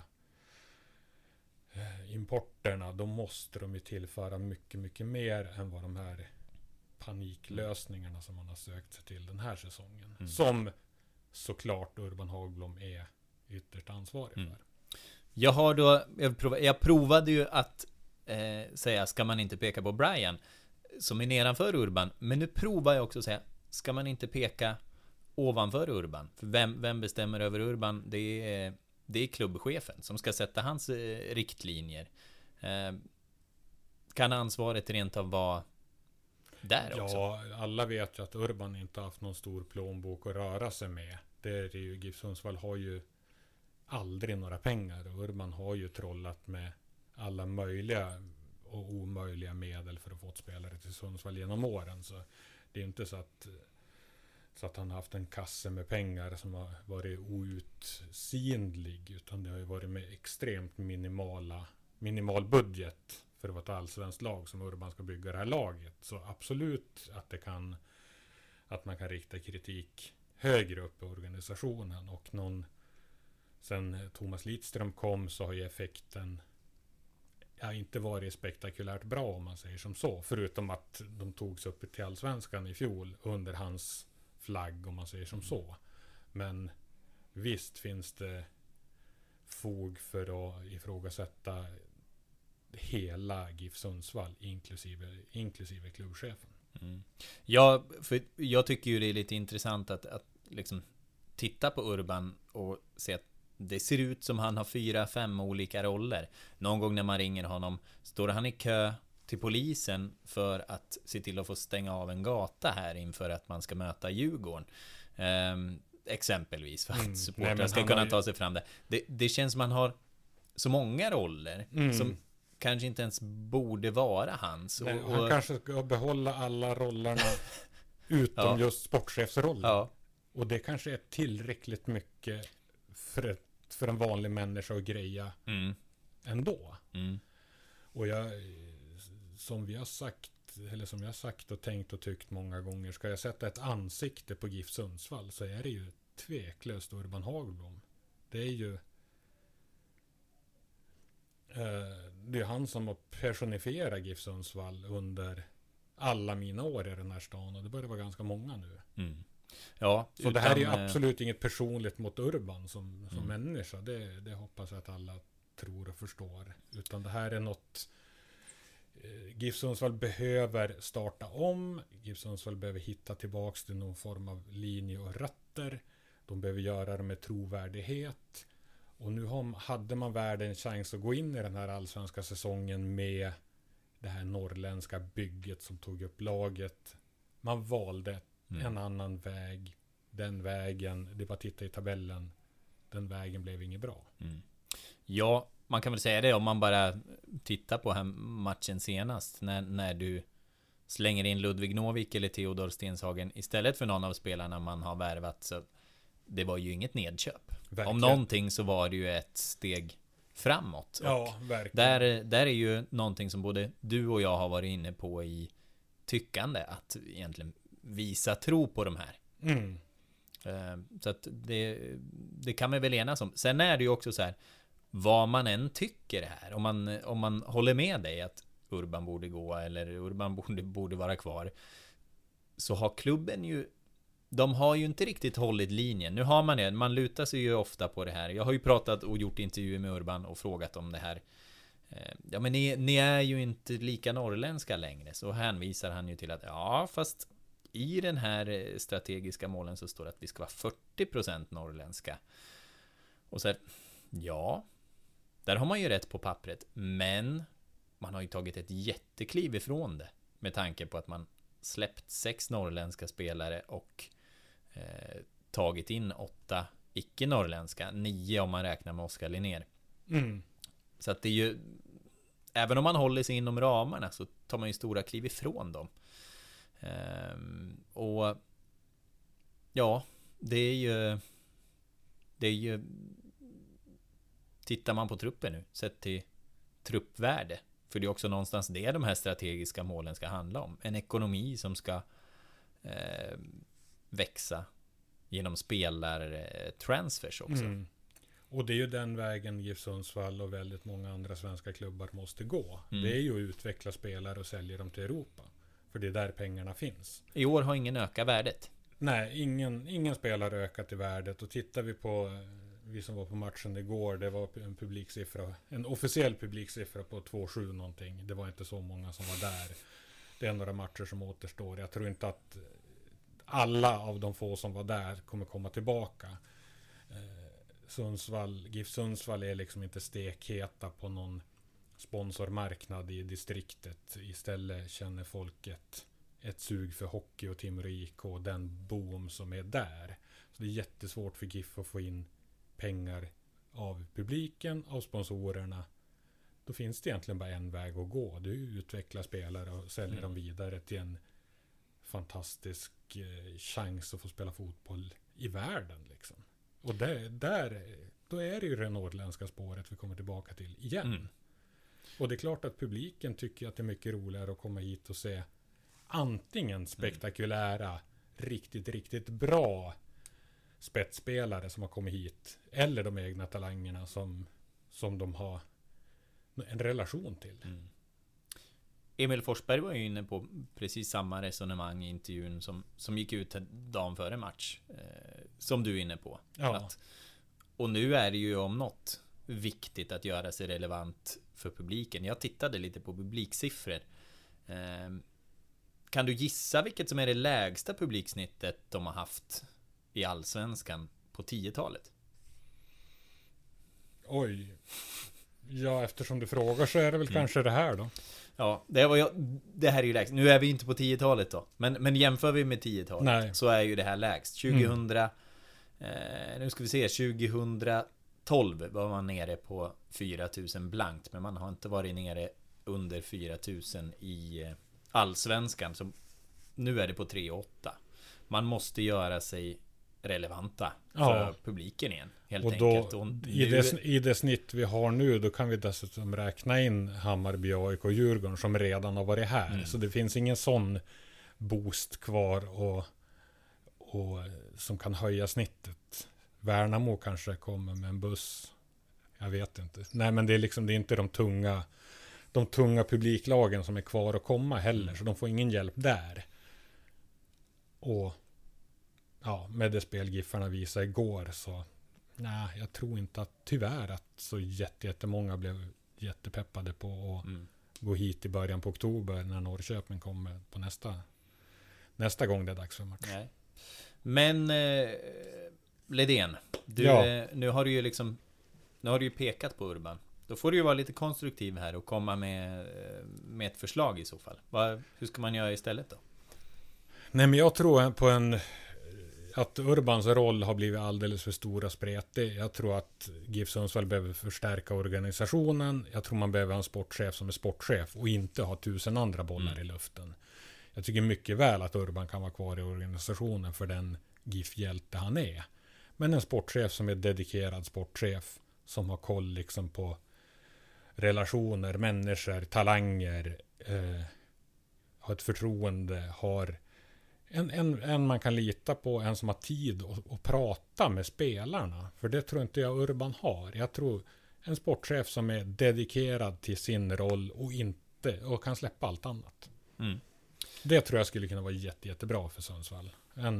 importerna, då måste de ju tillföra mycket mer än vad de här paniklösningarna som man har sökt sig till den här säsongen. Som såklart Urban Hagblom är ytterst ansvarig för.
Jag provade ju att säga, ska man inte peka på Brian som är nedanför Urban, men nu provar jag också att säga, ska man inte peka ovanför Urban? För vem bestämmer över Urban? Det är klubbchefen som ska sätta hans riktlinjer. Kan ansvaret rent av vara där också?
Ja, alla vet ju att Urban inte haft någon stor plånbok att röra sig med. Det är ju, GIF Sundsvall har ju aldrig några pengar, och Urban har ju trollat med alla möjliga och omöjliga medel för att få ett spelare till Sundsvall genom åren. Så det är inte så att han har haft en kasse med pengar som har varit outsinlig, utan det har ju varit med extremt minimal budget för att vara ett allsvenskt lag som Urban ska bygga det här laget. Så absolut att man kan rikta kritik högre upp i organisationen, och sen Thomas Lidström kom så har ju effekten inte varit spektakulärt bra, om man säger som så, förutom att de togs upp till allsvenskan i fjol under hans flagg, om man säger som så. Men visst finns det fog för att ifrågasätta hela GIF Sundsvall, inklusive klubbchefen.
Ja, för jag tycker ju det är lite intressant att liksom titta på Urban och se att det ser ut som han har 4-5 olika roller. Någon gång när man ringer honom står han i kö till polisen för att se till att få stänga av en gata här inför att man ska möta Djurgården. Exempelvis för att supportrar ska kunna ta sig fram där. Det känns som man har så många roller som kanske inte ens borde vara hans.
Nej, han kanske ska behålla alla rollerna utom just sportchefsrollen. Ja. Och det kanske är tillräckligt mycket för en vanlig människa att greja ändå. Och som jag har sagt och tänkt och tyckt många gånger, ska jag sätta ett ansikte på GIF Sundsvall så är det ju tveklöst Urban Hagblom. Det är ju det är han som har personifierat GIF Sundsvall under alla mina år i den här stan, och det börjar vara ganska många nu.
Ja,
så det här är ju absolut inget personligt mot Urban som människa. Det hoppas jag att alla tror och förstår. Utan det här är något GIF Sundsvall behöver starta om. GIF Sundsvall behöver hitta tillbaks till någon form av linje och rötter. De behöver göra det med trovärdighet. Och nu hade man världens chans att gå in i den här allsvenska säsongen med det här norrländska bygget som tog upp laget. Man valde en annan väg. Den vägen, det är bara att titta i tabellen. Den vägen blev inget bra.
Ja, man kan väl säga det om man bara tittar på här matchen senast. När du slänger in Ludvig Novik eller Theodor Stenshagen istället för någon av spelarna man har värvat, så det var ju inget nedköp. Verkligen. Om någonting så var det ju ett steg framåt.
Ja, verkligen.
Där är ju någonting som både du och jag har varit inne på i tyckande, att egentligen visa tro på de här. Så att det kan man väl enas om. Sen är det ju också så här, vad man än tycker här, om man håller med dig att Urban borde gå eller Urban borde vara kvar, så har klubben ju, de har ju inte riktigt hållit linjen. Nu har man det, man lutar sig ju ofta på det här. Jag har ju pratat och gjort intervjuer med Urban och frågat om det här. Ja, men ni är ju inte lika norrländska längre. Så hänvisar han ju till att ja, fast i den här strategiska målen så står det att vi ska vara 40% norrländska. Och så här, ja, där har man ju rätt på pappret, men man har ju tagit ett jättekliv ifrån det med tanke på att man släppt 6 norrländska spelare och tagit in 8 icke-norrländska, 9 om man räknar med Oskar Linnér. Så att det är ju, även om man håller sig inom ramarna så tar man ju stora kliv ifrån dem. Och ja, det är ju tittar man på truppen nu, sett till truppvärde, för det är också någonstans det de här strategiska målen ska handla om. En ekonomi som ska växa genom spelartransfers också.
Och det är ju den vägen GIF Sundsvall och väldigt många andra svenska klubbar måste gå. Det är ju att utveckla spelare och sälja dem till Europa. För det är där pengarna finns.
I år har ingen ökat värdet.
Nej, ingen spelare ökat i värdet. Och tittar vi på, vi som var på matchen igår, det var en officiell publiksiffra på 2,7 någonting. Det var inte så många som var där. Det är några matcher som återstår. Jag tror inte att alla av de få som var där kommer komma tillbaka. GIF Sundsvall är liksom inte stekheta på någon sponsormarknad i distriktet. Istället känner folket ett sug för hockey och Timrå IK och den boom som är där. Så det är jättesvårt för GIF att få in pengar av publiken, av sponsorerna. Då finns det egentligen bara en väg att gå. Du utvecklar spelare och säljer dem vidare till en fantastisk chans att få spela fotboll i världen liksom. Och då är det ju det norrländska spåret vi kommer tillbaka till igen. Och det är klart att publiken tycker att det är mycket roligare att komma hit och se antingen spektakulära, riktigt, riktigt bra spetsspelare som har kommit hit, eller de egna talangerna som de har en relation till.
Emil Forsberg var ju inne på precis samma resonemang i intervjun som gick ut dagen före match, som du är inne på.
Ja.
Och nu är det ju om något viktigt att göra sig relevant för publiken. Jag tittade lite på publiksiffror. Kan du gissa vilket som är det lägsta publiksnittet de har haft i Allsvenskan på 10-talet?
Oj. Ja, eftersom du frågar så är det väl kanske det här då.
Ja, det här är ju lägst. Nu är vi inte på 10-talet då. Men jämför vi med 10-talet så är ju det här lägst. 2012 var man nere på 4000 blankt. Men man har inte varit nere under 4000 i Allsvenskan. Så nu är det på 3,8. Man måste göra sig relevanta för publiken igen, helt
och då,
enkelt. Och
i det snitt vi har nu, då kan vi dessutom räkna in Hammarby, AIK och Djurgården som redan har varit här. Så det finns ingen sån boost kvar och som kan höja snittet. Värnamo kanske kommer med en buss. Jag vet inte. Nej, men det är liksom, det är inte de tunga publiklagen som är kvar att komma heller, så de får ingen hjälp där. Och ja, med det spel Giffarna visade igår så jag tror inte att tyvärr att så jättemånga blev jättepeppade på att gå hit i början på oktober när Norrköping kommer på nästa gång det är dags för match. Nej.
Men Ledén, nu har du ju pekat på Urban. Då får du ju vara lite konstruktiv här och komma med ett förslag i så fall. Hur ska man göra istället då?
Nej, men jag tror på att Urbans roll har blivit alldeles för stor och spretig. Jag tror att GIF Sundsvall behöver förstärka organisationen. Jag tror man behöver ha en sportchef som är sportchef och inte ha 1000 andra bollar i luften. Jag tycker mycket väl att Urban kan vara kvar i organisationen för den GIF-hjälte han är. Men en sportchef som är dedikerad sportchef, som har koll liksom på relationer, människor, talanger, har ett förtroende, har en man kan lita på, en som har tid att prata med spelarna. För det tror inte jag Urban har. Jag tror en sportchef som är dedikerad till sin roll och kan släppa allt annat. Det tror jag skulle kunna vara jättebra för Sundsvall.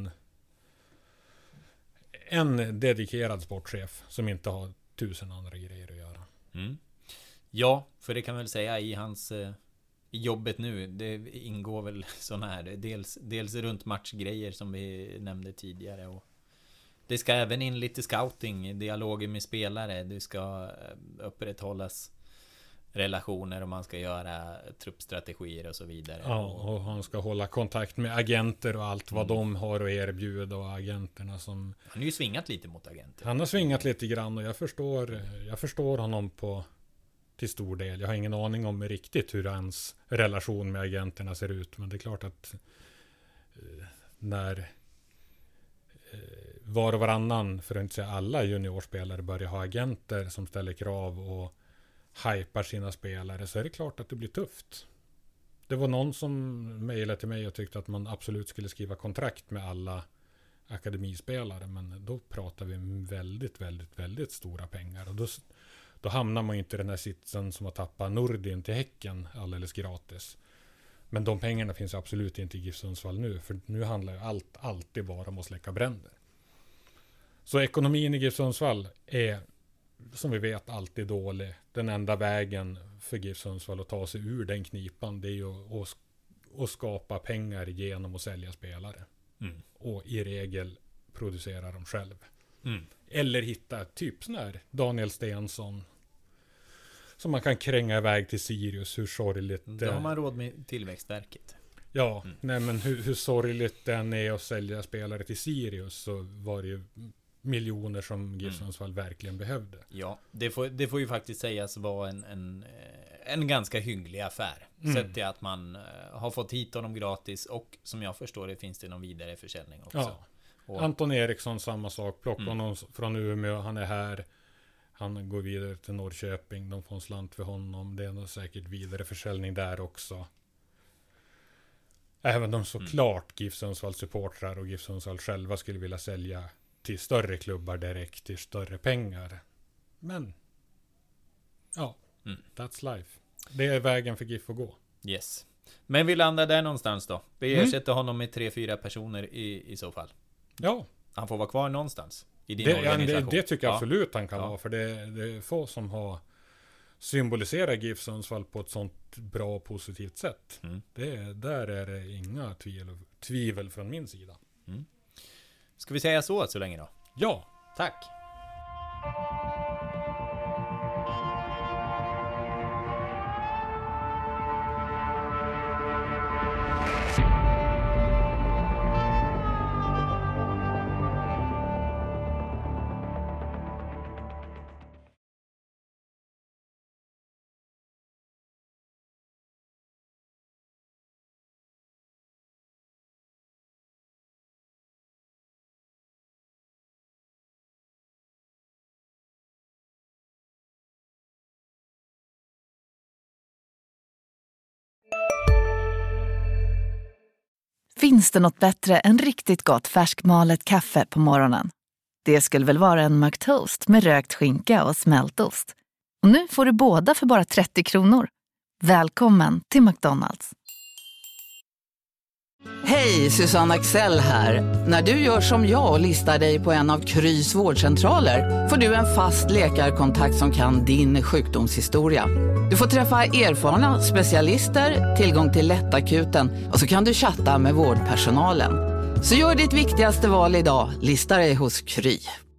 En dedikerad sportchef som inte har 1000 andra grejer att göra.
Ja, för det kan väl säga i hans jobbet nu, det ingår väl såna här dels runt matchgrejer som vi nämnde tidigare, och det ska även in lite scouting, dialoger med spelare, det ska upprätthållas relationer och man ska göra truppstrategier och så vidare.
Ja, och han ska hålla kontakt med agenter och allt vad de har att erbjuda, och agenterna som...
Han har ju svingat lite mot agenter.
Han har svingat lite grann, och jag förstår honom till stor del. Jag har ingen aning om riktigt hur hans relation med agenterna ser ut, men det är klart att när var och varannan, för att inte säga alla juniorspelare börjar ha agenter som ställer krav och hypar sina spelare, så är det klart att det blir tufft. Det var någon som mejlade till mig och tyckte att man absolut skulle skriva kontrakt med alla akademispelare, men då pratar vi väldigt, väldigt, väldigt stora pengar, och då hamnar man inte i den här sitsen som att tappa Nordin till Häcken alldeles gratis. Men de pengarna finns absolut inte i GIF Sundsvall nu, för nu handlar ju allt alltid bara om att släcka bränder. Så ekonomin i GIF Sundsvall är, som vi vet, alltid dålig. Den enda vägen för GIF Sundsvall att ta sig ur den knipan, det är ju att skapa pengar genom att sälja spelare. Och i regel producera dem själv. Eller hitta typ sån här Daniel Stensson som man kan kränga iväg till Sirius. Hur sorgligt
Då har man råd med Tillväxtverket.
Ja, nej men hur sorgligt den är att sälja spelare till Sirius, så var det ju miljoner som GIF Sundsvall verkligen behövde.
Ja, det får ju faktiskt sägas vara en ganska hygglig affär. Sett till att man har fått hit honom gratis, och som jag förstår det finns det någon vidare försäljning också.
Ja. Och Anton Eriksson, samma sak. Plocka honom från Umeå, han är här. Han går vidare till Norrköping, de får en slant för honom. Det är nog säkert vidare försäljning där också. Även de såklart GIF Sundsvall supportrar och GIF Sundsvall själva skulle vilja sälja till större klubbar direkt, till större pengar. Men ja, that's life. Det är vägen för GIF att gå.
Yes. Men vi landar där någonstans då. Vi ersätter honom med 3-4 personer i så fall.
Ja.
Han får vara kvar någonstans i din organisation.
Det tycker jag absolut han kan vara. För det är få som har symboliserat GIF Sundsvall på ett sånt bra och positivt sätt. Där är det inga tvivel från min sida.
Ska vi säga så länge då?
Ja.
Tack.
Finns det något bättre än riktigt gott färskmalet kaffe på morgonen? Det skulle väl vara en McToast med rökt skinka och smältost. Och nu får du båda för bara 30 kronor. Välkommen till McDonald's.
Hej, Susanne Axel här. När du gör som jag och listar dig på en av Krys vårdcentraler får du en fast läkarkontakt som kan din sjukdomshistoria. Du får träffa erfarna specialister, tillgång till lättakuten och så kan du chatta med vårdpersonalen. Så gör ditt viktigaste val idag, lista dig hos Kry.